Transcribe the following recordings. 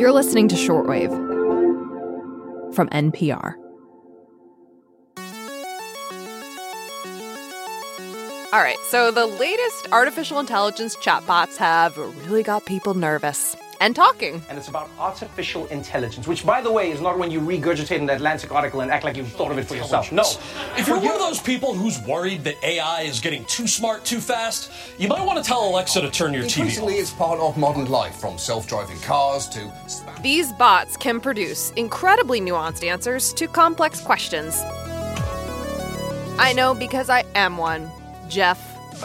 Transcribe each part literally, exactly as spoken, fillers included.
You're listening to Shortwave from N P R. All right, so the latest artificial intelligence chatbots have really got people nervous and talking. And it's about artificial intelligence, which, by the way, is not when you regurgitate an Atlantic article and act like you've thought of it for yourself. No. If you're one of those people who's worried that A I is getting too smart too fast, you might want to tell Alexa to turn your T V off. Increasingly, it's part of modern life, from self-driving cars to... These bots can produce incredibly nuanced answers to complex questions. I know because I am one. Jeff.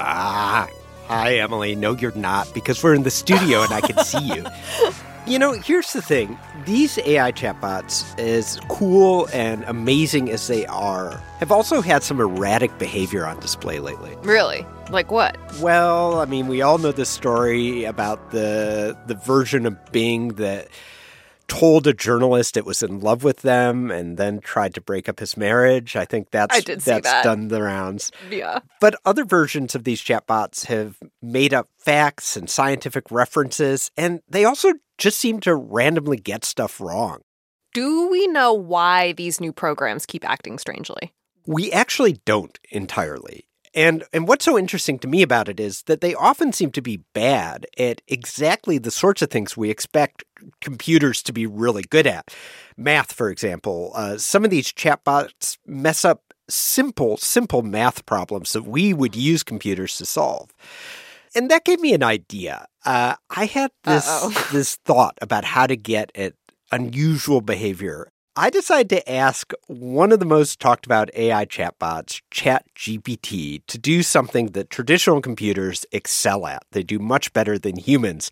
Ah, hi, Emily. No, you're not, because we're in the studio and I can see you. You know, here's the thing. These A I chatbots, as cool and amazing as they are, have also had some erratic behavior on display lately. Really? Like what? Well, I mean, we all know the story about the the version of Bing that told a journalist it was in love with them and then tried to break up his marriage. I think that's I did see that's that. done the rounds. Yeah. But other versions of these chatbots have made up facts and scientific references, and they also just seem to randomly get stuff wrong. Do we know why these new programs keep acting strangely? We actually don't entirely. And and what's so interesting to me about it is that they often seem to be bad at exactly the sorts of things we expect computers to be really good at. Math, for example. Uh, some of these chatbots mess up simple, simple math problems that we would use computers to solve. And that gave me an idea. Uh, I had this this thought about how to get at unusual behavior. I decided to ask one of the most talked about A I chatbots, ChatGPT, to do something that traditional computers excel at. They do much better than humans.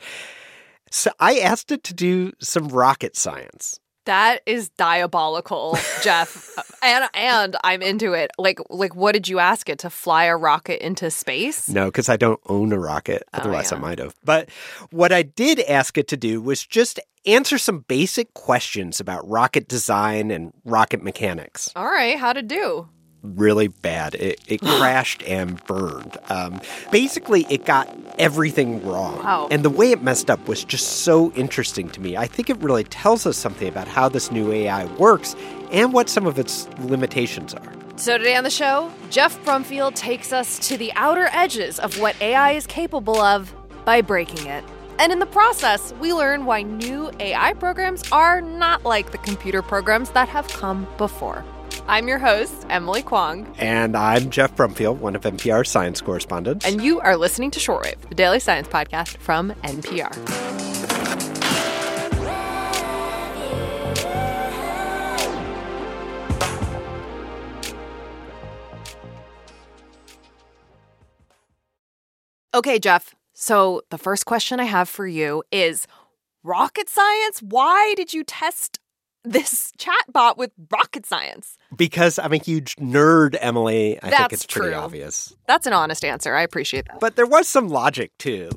So I asked it to do some rocket science. That is diabolical, Jeff. and and I'm into it. Like, like, what did you ask it, to fly a rocket into space? No, because I don't own a rocket. Oh, Otherwise, yeah. I might have. But what I did ask it to do was just answer some basic questions about rocket design and rocket mechanics. All right, how'd it do? Really bad. It, it crashed and burned. Um, basically, it got everything wrong. Wow. And the way it messed up was just so interesting to me. I think it really tells us something about how this new A I works and what some of its limitations are. So today on the show, Jeff Brumfield takes us to the outer edges of what A I is capable of by breaking it. And in the process, we learn why new A I programs are not like the computer programs that have come before. I'm your host, Emily Kwong. And I'm Jeff Brumfield, one of N P R's science correspondents. And you are listening to Shortwave, the daily science podcast from N P R. Okay, Jeff. So the first question I have for you is, rocket science? Why did you test this chatbot with rocket science? Because I'm a huge nerd, Emily. I That's think it's pretty true. obvious. That's an honest answer. I appreciate that. But there was some logic, too.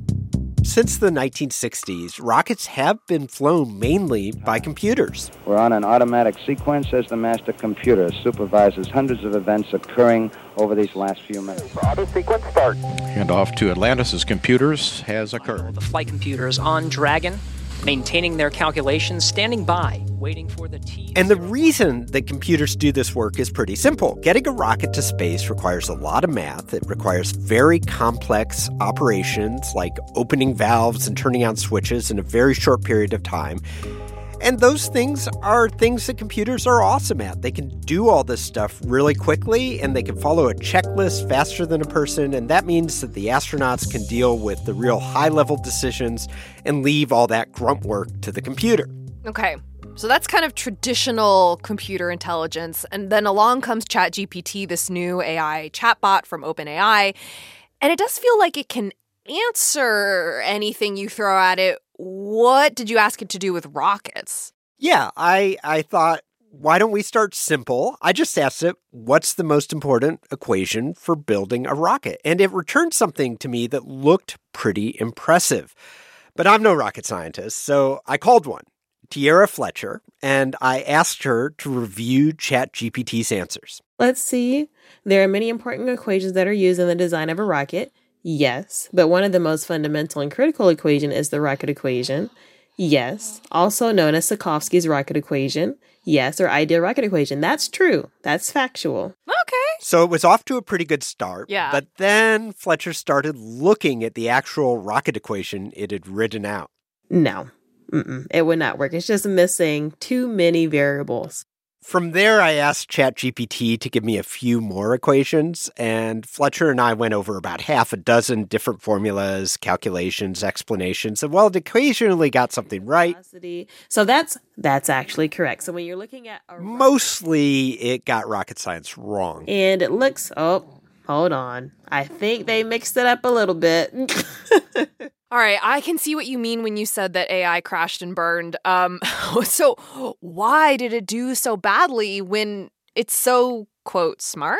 Since the nineteen sixties, rockets have been flown mainly by computers. We're on an automatic sequence as the master computer supervises hundreds of events occurring over these last few minutes. Auto sequence start. Handoff to Atlantis' computers has occurred. The flight computers on Dragon, maintaining their calculations, standing by, waiting for the T. And the reason that computers do this work is pretty simple. Getting a rocket to space requires a lot of math. It requires very complex operations like opening valves and turning on switches in a very short period of time. And those things are things that computers are awesome at. They can do all this stuff really quickly, and they can follow a checklist faster than a person, and that means that the astronauts can deal with the real high-level decisions and leave all that grunt work to the computer. Okay, so that's kind of traditional computer intelligence, and then along comes ChatGPT, this new A I chatbot from OpenAI, and it does feel like it can answer anything you throw at it. What did you ask it to do with rockets? Yeah, I, I thought, why don't we start simple? I just asked it, what's the most important equation for building a rocket? And it returned something to me that looked pretty impressive. But I'm no rocket scientist, so I called one, Tierra Fletcher, and I asked her to review ChatGPT's answers. Let's see. There are many important equations that are used in the design of a rocket. Yes, but one of the most fundamental and critical equation is the rocket equation. Yes. Also known as Sikorsky's rocket equation. Yes, or ideal rocket equation. That's true. That's factual. Okay. So it was off to a pretty good start. Yeah. But then Fletcher started looking at the actual rocket equation it had written out. No. Mm-mm. It would not work. It's just missing too many variables. From there, I asked ChatGPT to give me a few more equations, and Fletcher and I went over about half a dozen different formulas, calculations, explanations, and well, it occasionally got something right. So that's that's actually correct. So when you're looking at... A Mostly, it got rocket science wrong. And it looks... Oh, hold on. I think they mixed it up a little bit. All right, I can see what you mean when you said that A I crashed and burned. Um, so why did it do so badly when it's so, quote, smart?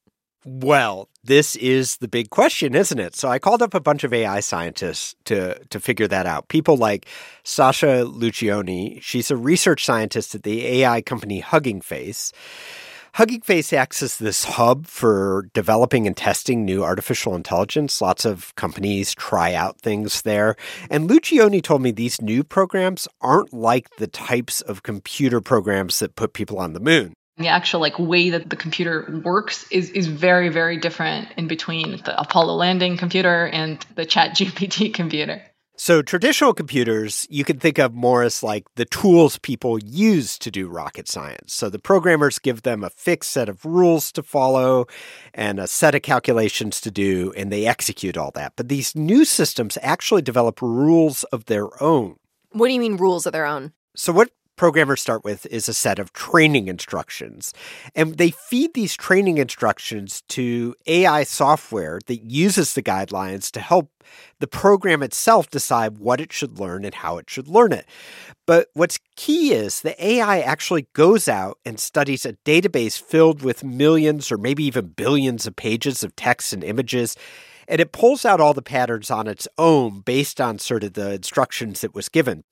Well, this is the big question, isn't it? So I called up a bunch of A I scientists to to figure that out. People like Sasha Lucioni. She's a research scientist at the A I company Hugging Face. Hugging Face acts as this hub for developing and testing new artificial intelligence. Lots of companies try out things there. And Lucioni told me these new programs aren't like the types of computer programs that put people on the moon. The actual like way that the computer works is, is very, very different in between the Apollo landing computer and the ChatGPT computer. So traditional computers, you can think of more as like the tools people use to do rocket science. So the programmers give them a fixed set of rules to follow and a set of calculations to do, and they execute all that. But these new systems actually develop rules of their own. What do you mean rules of their own? So what programmers start with is a set of training instructions. And they feed these training instructions to A I software that uses the guidelines to help the program itself decide what it should learn and how it should learn it. But what's key is the A I actually goes out and studies a database filled with millions or maybe even billions of pages of text and images. And it pulls out all the patterns on its own based on sort of the instructions it was given.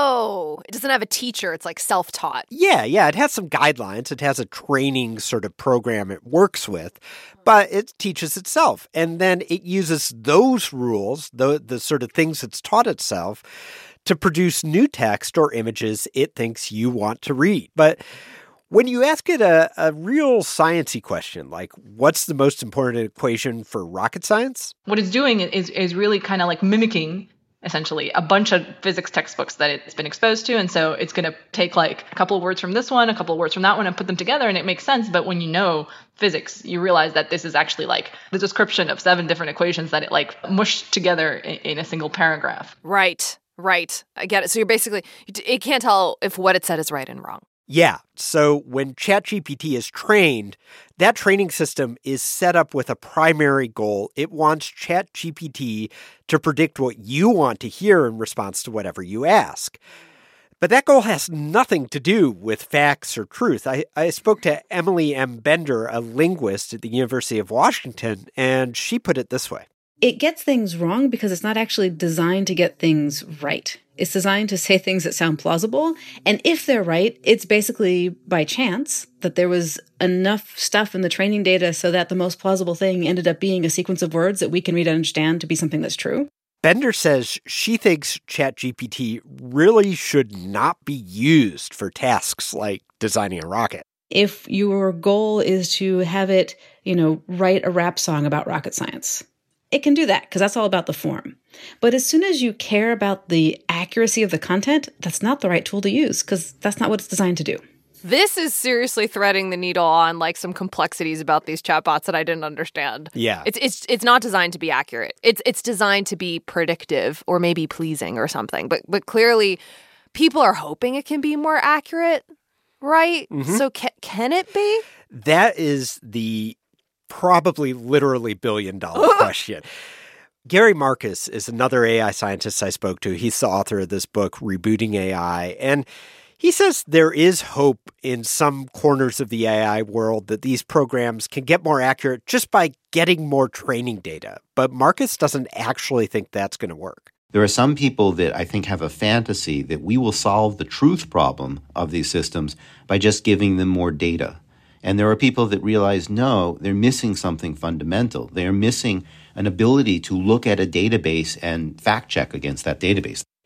Oh, it doesn't have a teacher. It's like self-taught. Yeah, yeah. It has some guidelines. It has a training sort of program it works with, but it teaches itself. And then it uses those rules, the, the sort of things it's taught itself, to produce new text or images it thinks you want to read. But when you ask it a, a real sciencey question, like what's the most important equation for rocket science? What it's doing is is really kind of like mimicking, essentially, a bunch of physics textbooks that it's been exposed to. And so it's going to take like a couple of words from this one, a couple of words from that one, and put them together, and it makes sense. But when you know physics, you realize that this is actually like the description of seven different equations that it like mushed together in, in a single paragraph. Right, right. I get it. So you're basically, it can't tell if what it said is right and wrong. Yeah. So when ChatGPT is trained, that training system is set up with a primary goal. It wants ChatGPT to predict what you want to hear in response to whatever you ask. But that goal has nothing to do with facts or truth. I, I spoke to Emily M. Bender, a linguist at the University of Washington, and she put it this way. It gets things wrong because it's not actually designed to get things right. It's designed to say things that sound plausible. And if they're right, it's basically by chance that there was enough stuff in the training data so that the most plausible thing ended up being a sequence of words that we can read and understand to be something that's true. Bender says she thinks ChatGPT really should not be used for tasks like designing a rocket. If your goal is to have it, you know, write a rap song about rocket science, it can do that because that's all about the form. But as soon as you care about the accuracy of the content, that's not the right tool to use because that's not what it's designed to do. This is seriously threading the needle on like some complexities about these chatbots that I didn't understand. Yeah. It's it's it's not designed to be accurate. It's it's designed to be predictive or maybe pleasing or something. But but clearly people are hoping it can be more accurate, right? Mm-hmm. So ca- can it be? That is the probably literally billion dollar question. Gary Marcus is another A I scientist I spoke to. He's the author of this book, Rebooting A I. And he says there is hope in some corners of the A I world that these programs can get more accurate just by getting more training data. But Marcus doesn't actually think that's going to work. There are some people that I think have a fantasy that we will solve the truth problem of these systems by just giving them more data. And there are people that realize, no, they're missing something fundamental. They're missing an ability to look at a database and fact check against that database.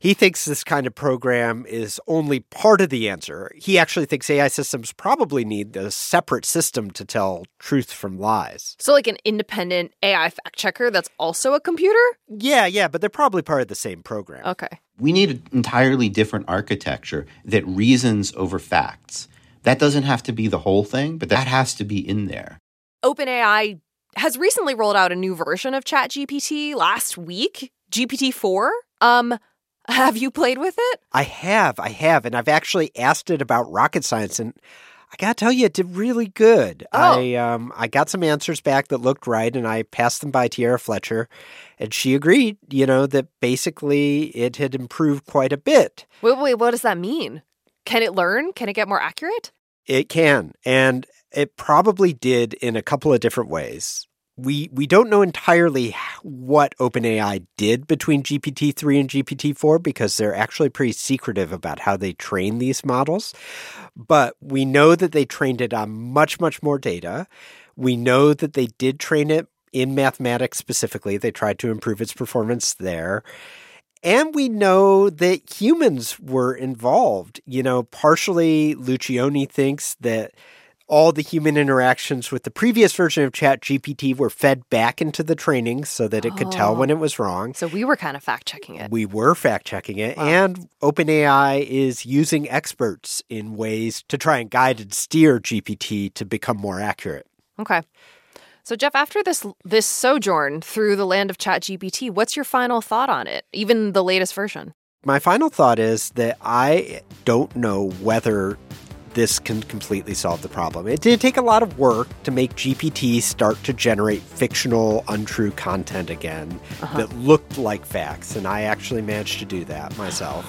He thinks this kind of program is only part of the answer. He actually thinks A I systems probably need a separate system to tell truth from lies. So like an independent A I fact checker that's also a computer? Yeah, yeah, but they're probably part of the same program. Okay. We need an entirely different architecture that reasons over facts. That doesn't have to be the whole thing, but that has to be in there. OpenAI has recently rolled out a new version of ChatGPT last week, G P T four. Um, have you played with it? I have, I have, and I've actually asked it about rocket science, and I gotta tell you, it did really good. Oh. I um I got some answers back that looked right, and I passed them by Tiara Fletcher, and she agreed, you know, that basically it had improved quite a bit. Wait, wait, what does that mean? Can it learn? Can it get more accurate? It can, and it probably did in a couple of different ways. We we don't know entirely what OpenAI did between G P T three and G P T four because they're actually pretty secretive about how they train these models. But we know that they trained it on much, much more data. We know that they did train it in mathematics specifically. They tried to improve its performance there. And we know that humans were involved. You know, partially Lucioni thinks that all the human interactions with the previous version of ChatGPT were fed back into the training so that it could tell when it was wrong. So we were kind of fact-checking it. We were fact-checking it. Wow. And OpenAI is using experts in ways to try and guide and steer G P T to become more accurate. Okay. So, Jeff, after this this sojourn through the land of ChatGPT, what's your final thought on it, even the latest version? My final thought is that I don't know whether this can completely solve the problem. It did take a lot of work to make G P T start to generate fictional, untrue content again uh-huh. that looked like facts, and I actually managed to do that myself.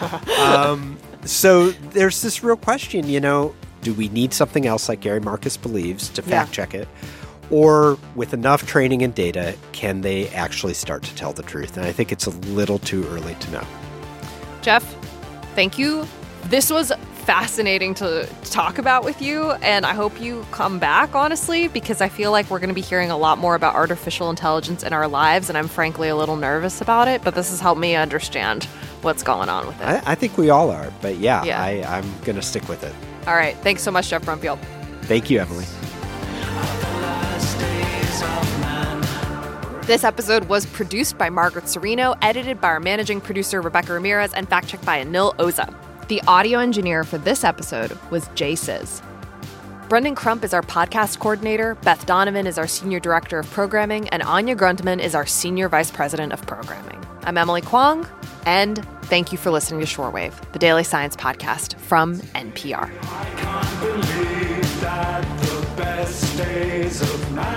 um, so there's this real question, you know, do we need something else like Gary Marcus believes to fact check it? Or with enough training and data, can they actually start to tell the truth? And I think it's a little too early to know. Jeff, thank you. This was fascinating to talk about with you, and I hope you come back, honestly, because I feel like we're going to be hearing a lot more about artificial intelligence in our lives, and I'm frankly a little nervous about it, but this has helped me understand what's going on with it. I, I think we all are, but yeah, yeah. I, I'm going to stick with it. All right. Thanks so much, Jeff Brumfield. Thank you, Emily. This episode was produced by Margaret Cirino, edited by our managing producer, Rebecca Ramirez, and fact-checked by Anil Oza. The audio engineer for this episode was Jay Sizz. Brendan Crump is our podcast coordinator, Beth Donovan is our senior director of programming, and Anya Grundman is our senior vice president of programming. I'm Emily Kwong, and thank you for listening to Shorewave, the daily science podcast from N P R. I can't believe that the best days of night